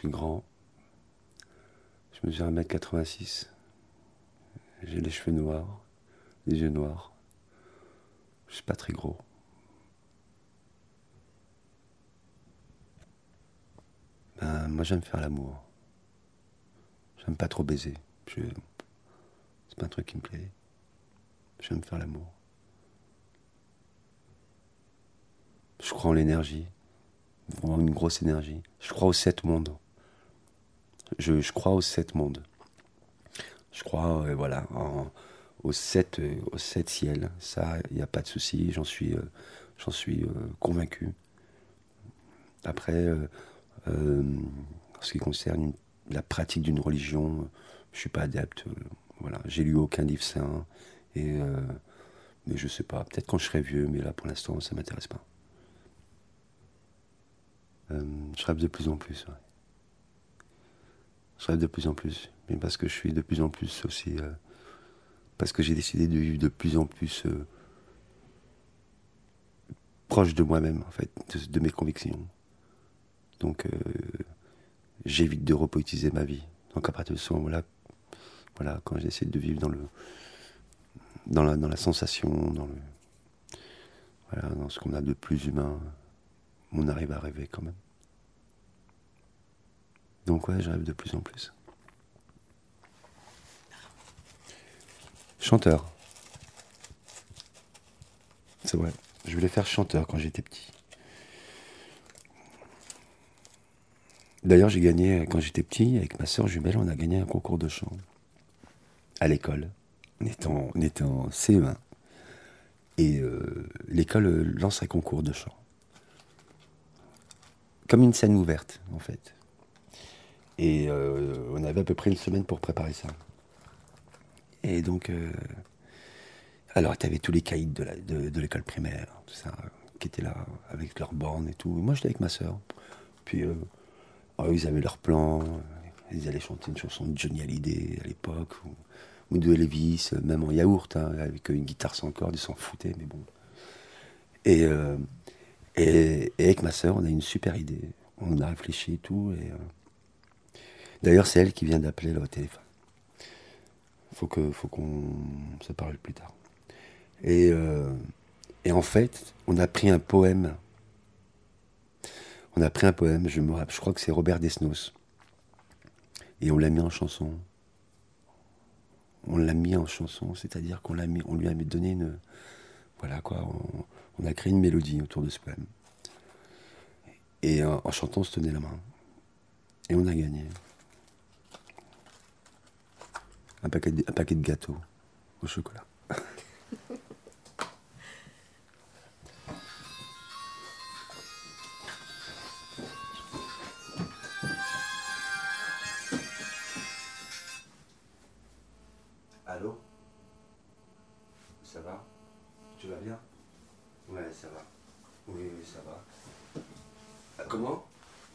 suis grand. Je mesure 1m86. J'ai les cheveux noirs, les yeux noirs. Je suis pas très gros. Ben, moi j'aime faire l'amour. J'aime pas trop baiser. C'est pas un truc qui me plaît. J'aime faire l'amour. Je crois en l'énergie. Vraiment une grosse énergie. Je crois aux 7 mondes. Je crois aux 7 mondes. Je crois, voilà, aux sept ciels. Ça, il n'y a pas de souci. J'en suis convaincu. Après, en ce qui concerne la pratique d'une religion, je suis pas adepte. Voilà, j'ai lu aucun livre saint. Et, mais je sais pas. Peut-être quand je serai vieux, mais là, pour l'instant, ça m'intéresse pas. Je rêve de plus en plus. Ouais. Je rêve de plus en plus. Mais parce que je suis de plus en plus aussi. Parce que j'ai décidé de vivre de plus en plus proche de moi-même, en fait, de mes convictions. Donc, j'évite de repoétiser ma vie. Donc, à partir de ce moment-là, voilà, quand j'essaie de vivre dans la sensation, voilà, dans ce qu'on a de plus humain, on arrive à rêver quand même. Donc, ouais, je rêve de plus en plus. Chanteur. C'est vrai. Je voulais faire chanteur quand j'étais petit. D'ailleurs, j'ai gagné, quand j'étais petit, avec ma sœur jumelle, on a gagné un concours de chant. À l'école. On était en CE1. Et l'école lance un concours de chant. Comme une scène ouverte, en fait. Et on avait à peu près une semaine pour préparer ça. Et donc, alors, tu avais tous les caïds de l'école primaire, tout ça, qui étaient là, avec leurs bornes et tout. Et moi, j'étais avec ma sœur. Puis, ils avaient leur plan. Ils allaient chanter une chanson de Johnny Hallyday à l'époque, ou de Elvis, même en yaourt, hein, avec une guitare sans corde, ils s'en foutaient, mais bon. Et, et avec ma sœur, on a une super idée. On a réfléchi et tout. Et, d'ailleurs, c'est elle qui vient d'appeler là, au téléphone. Faut qu'on se parle plus tard. Et, en fait, on a pris un poème. Je crois que c'est Robert Desnos. Et on l'a mis en chanson. On l'a mis en chanson, c'est-à-dire on lui a donné une. Voilà quoi, on a créé une mélodie autour de ce poème. Et en chantant, on se tenait la main. Et on a gagné. Un paquet de gâteaux au chocolat. Allô? Ça va? Tu vas bien? Ouais, ça va. Oui, oui, ça va. Ah, comment?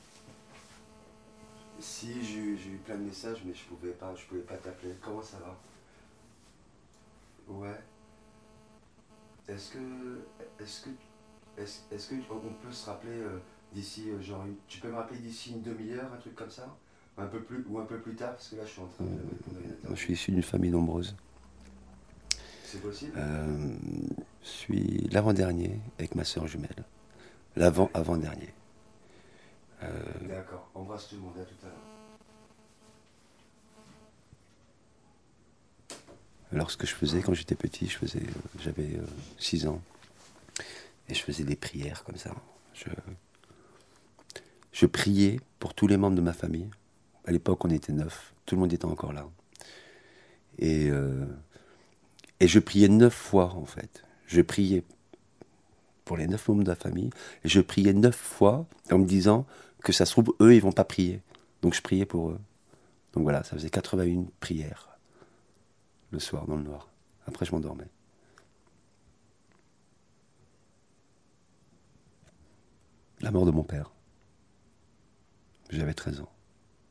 Si, j'ai eu plein de messages, mais je pouvais pas t'appeler. Comment ça va? Ouais. Est-ce que, est-ce que, est-ce que on peut se rappeler d'ici, genre, tu peux me rappeler d'ici une demi-heure, un truc comme ça? Un peu plus tard, parce que là, je suis en train de répondre à une interview. Moi, je suis issu d'une famille nombreuse. C'est possible? Je suis l'avant-dernier avec ma sœur jumelle. Avant-dernier. D'accord. Embrasse tout le monde. À tout à l'heure. Alors, ce que je faisais quand j'étais petit, j'avais 6 ans. Et je faisais des prières comme ça. Je priais pour tous les membres de ma famille. À l'époque, on était 9. Tout le monde était encore là. Et, je priais 9 fois, en fait. Je priais pour les 9 membres de la famille. Et je priais 9 fois en me disant que ça se trouve, eux, ils vont pas prier. Donc, je priais pour eux. Donc voilà, ça faisait 81 prières le soir dans le noir. Après, je m'endormais. La mort de mon père. J'avais 13 ans.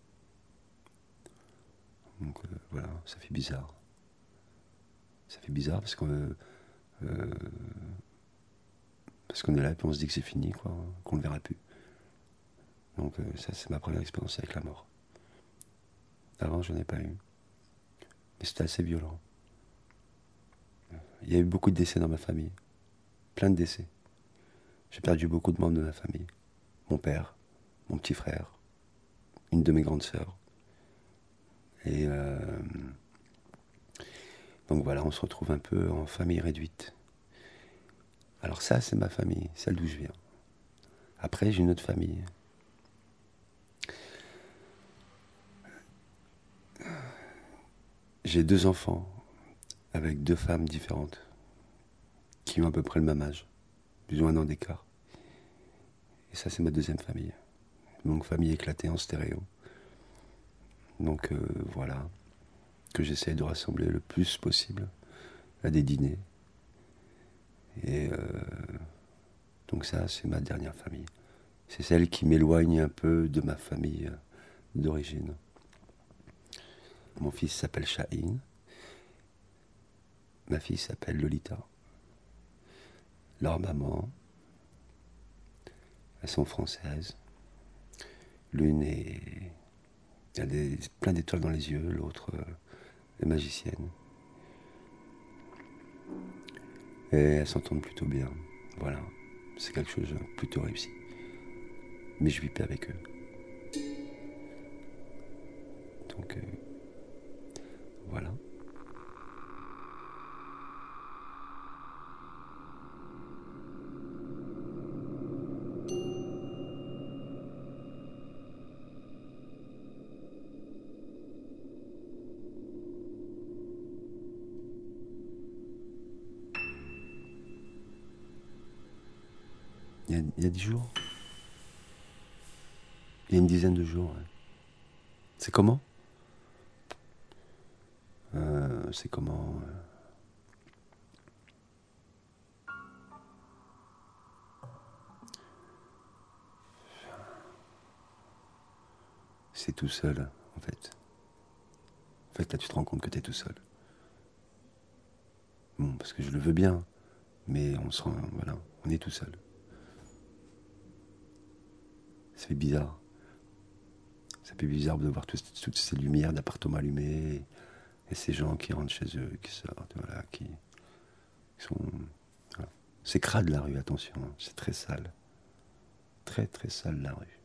Donc voilà, ça fait bizarre. Ça fait bizarre euh, parce qu'on est là et puis on se dit que c'est fini, quoi, qu'on ne le verra plus. Donc ça, c'est ma première expérience avec la mort. Avant, je n'en ai pas eu. Mais c'était assez violent. Il y a eu beaucoup de décès dans ma famille. Plein de décès. J'ai perdu beaucoup de membres de ma famille. Mon père, mon petit frère, une de mes grandes sœurs. Et donc voilà, on se retrouve un peu en famille réduite. Alors ça, c'est ma famille, celle d'où je viens. Après, j'ai une autre famille. J'ai 2 enfants avec 2 femmes différentes qui ont à peu près le même âge, plus ou 1 an d'écart. Et ça, c'est ma deuxième famille. Donc famille éclatée en stéréo. Donc voilà, que j'essaie de rassembler le plus possible à des dîners. Et donc ça, c'est ma dernière famille. C'est celle qui m'éloigne un peu de ma famille d'origine. Mon fils s'appelle Shahin. Ma fille s'appelle Lolita. Leur maman, elles sont françaises. L'une est... a plein d'étoiles dans les yeux, l'autre est magicienne. Et elles s'entendent plutôt bien. Voilà, c'est quelque chose de plutôt réussi. Mais je vis pas avec eux. Donc voilà. Il y a 10 jours. Il y a une dizaine de jours. Ouais. C'est comment C'est comment C'est tout seul, en fait. En fait, là, tu te rends compte que t'es tout seul. Bon, parce que je le veux bien, mais voilà, on est tout seul. Ça fait bizarre. Ça fait bizarre de voir toutes ces lumières d'appartements allumées et ces gens qui rentrent chez eux, qui sortent, voilà, qui sont. Voilà. C'est crade la rue, attention, c'est très sale. Très très sale la rue.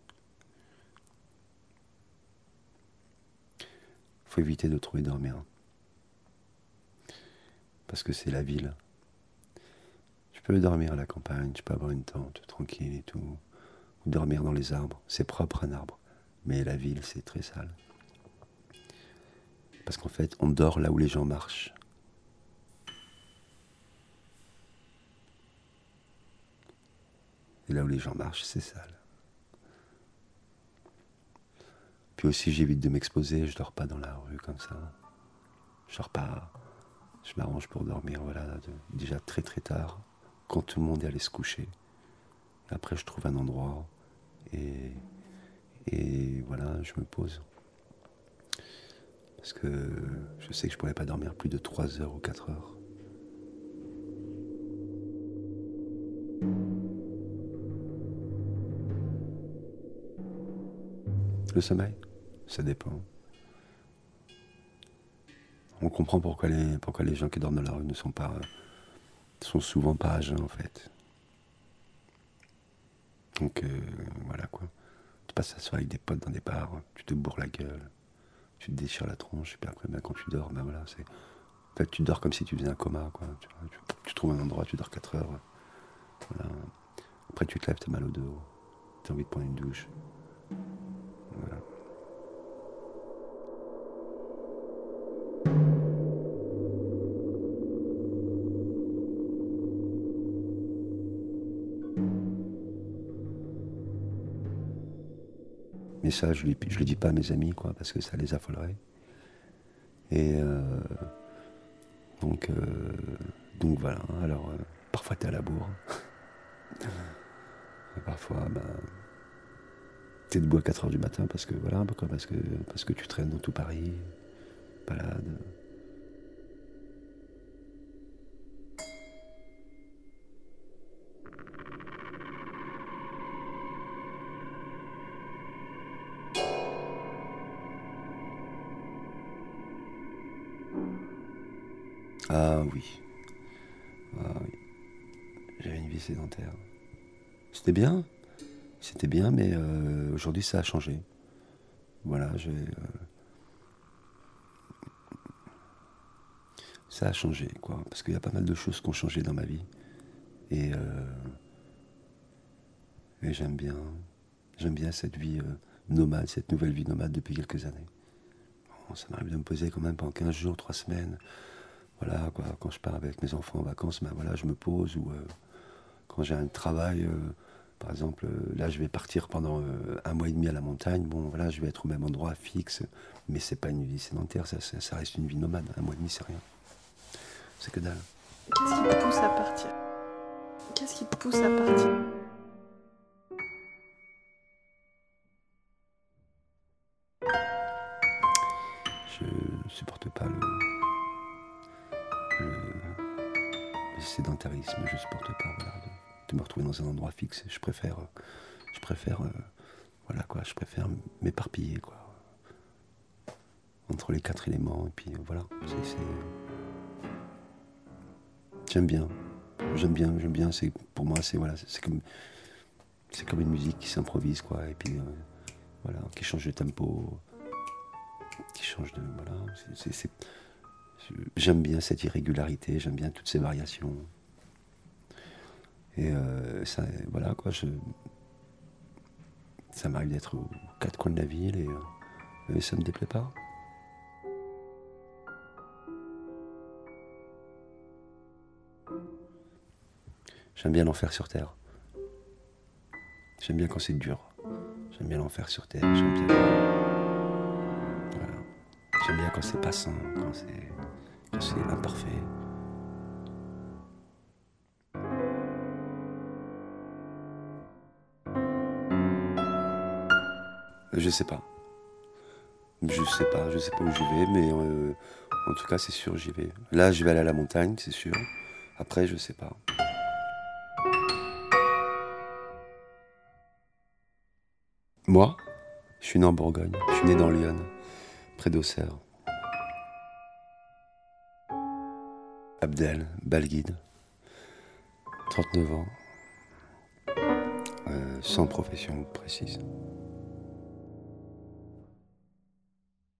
Faut éviter de trouver dormir. Parce que c'est la ville. Tu peux dormir à la campagne, tu peux avoir une tente tranquille et tout. Ou dormir dans les arbres. C'est propre un arbre. Mais la ville, c'est très sale. Parce qu'en fait, on dort là où les gens marchent. Et là où les gens marchent, c'est sale. Puis aussi, j'évite de m'exposer, je dors pas dans la rue comme ça. Je dors pas. Je m'arrange pour dormir, voilà, déjà très très tard, quand tout le monde est allé se coucher. Après, je trouve un endroit et, et voilà, je me pose. Parce que je sais que je pourrais pas dormir plus de 3 heures ou 4 heures. Le sommeil, ça dépend. On comprend pourquoi les gens qui dorment dans la rue ne sont souvent pas à jeun en fait. Donc voilà quoi. Tu passes la soirée avec des potes dans des bars, tu te bourres la gueule, tu te déchires la tronche, et puis après quand tu dors, ben voilà, c'est. En fait, tu dors comme si tu faisais un coma, quoi. Tu trouves un endroit, tu dors 4 heures. Voilà. Après, tu te lèves, t'as mal au dos, t'as envie de prendre une douche. Voilà. Mais ça, je le dis pas à mes amis, quoi, parce que ça les affolerait. Et donc, voilà. Alors, parfois t'es à la bourre. Et parfois, bah, t'es debout à 4 heures du matin parce que voilà, quoi, parce que tu traînes dans tout Paris, balade. Ah oui. Ah oui. J'avais une vie sédentaire. C'était bien. C'était bien, mais aujourd'hui ça a changé. Voilà, ça a changé, quoi. Parce qu'il y a pas mal de choses qui ont changé dans ma vie. Et, et j'aime bien. J'aime bien cette vie nomade, cette nouvelle vie nomade depuis quelques années. Bon, ça m'arrive de me poser quand même pendant 15 jours, 3 semaines. Voilà, quoi. Quand je pars avec mes enfants en vacances, ben voilà, je me pose. Ou quand j'ai un travail, par exemple, là je vais partir pendant 1 mois et demi à la montagne. Bon, voilà, je vais être au même endroit fixe. Mais c'est pas une vie sédentaire, ça reste une vie nomade. 1 mois et demi, c'est rien. C'est que dalle. Qu'est-ce qui te pousse à partir? Qu'est-ce qui te pousse à partir? Je supporte pas le sédentarisme. Je supporte pas, voilà, de me retrouver dans un endroit fixe. Je préfère, voilà quoi, je préfère m'éparpiller quoi, entre les 4 éléments et puis voilà. J'aime bien, j'aime bien. C'est pour moi, c'est comme une musique qui s'improvise quoi, et puis voilà, qui change de tempo, qui change de voilà. J'aime bien cette irrégularité, j'aime bien toutes ces variations. Et ça, voilà quoi, ça m'arrive d'être aux 4 coins de la ville et ça me déplaît pas. J'aime bien l'enfer sur terre. J'aime bien quand c'est dur. J'aime bien l'enfer sur terre. Voilà. J'aime bien quand c'est passant, quand c'est imparfait. Je sais pas. Je sais pas où j'y vais, mais en tout cas c'est sûr j'y vais. Là je vais aller à la montagne, c'est sûr. Après je sais pas. Moi, je suis né en Bourgogne. Je suis né dans l'Yonne, près d'Auxerre. Abdel, Balguide, 39 ans, sans profession précise.